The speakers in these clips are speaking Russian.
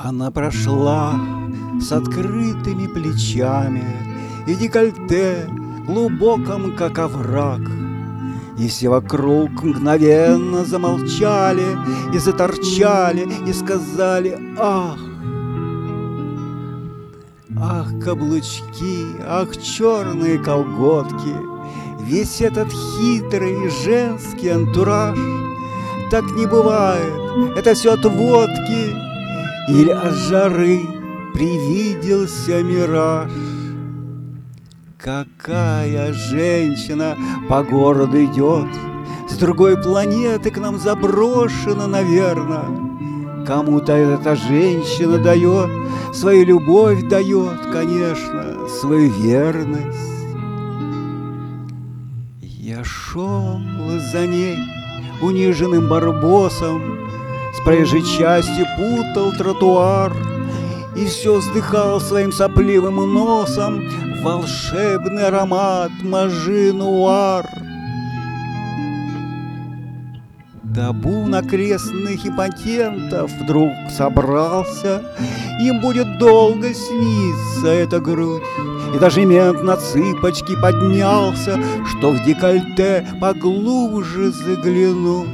Она прошла с открытыми плечами и декольте глубоком, как овраг. И все вокруг мгновенно замолчали и заторчали, и сказали: ах! Ах, каблучки, ах, черные колготки, весь этот хитрый женский антураж. Так не бывает, это все от водки или от жары привиделся мираж. Какая женщина по городу идет, с другой планеты к нам заброшена, наверное. Кому-то эта женщина дает, свою любовь дает, конечно, свою верность. Я шел за ней униженным барбосом, с проезжей части путал тротуар и все вздыхал своим сопливым носом волшебный аромат Мажинуар. Табун окрестных импотентов вдруг собрался, им будет долго сниться эта грудь. И даже мент на цыпочки поднялся, что в декольте поглубже заглянуть.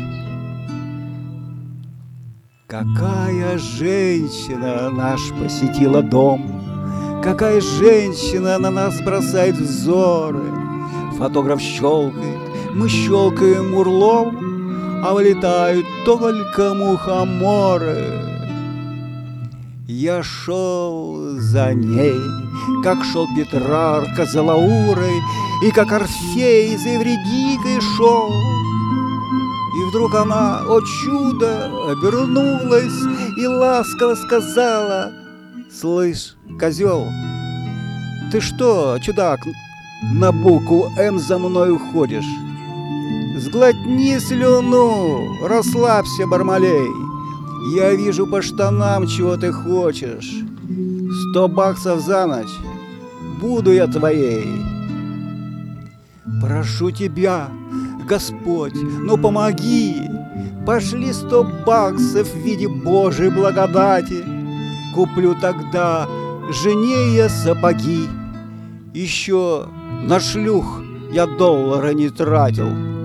Какая женщина наш посетила дом, какая женщина на нас бросает взоры. Фотограф щелкает, мы щелкаем урлом, а вылетают только мухоморы. Я шел за ней, как шел Петрарка за Лаурой, и как Орфей за Евредикой шел. И вдруг она, о чудо, обернулась и ласково сказала: «Слышь, козел, ты что, чудак, на букву «М» за мной уходишь? Сглотни слюну, расслабься, Бармалей. Я вижу по штанам, чего ты хочешь. 100 баксов за ночь, буду я твоей. Прошу тебя, Господь, ну помоги. Пошли 100 баксов в виде Божьей благодати. Куплю тогда жене я сапоги. Еще на шлюх я доллара не тратил».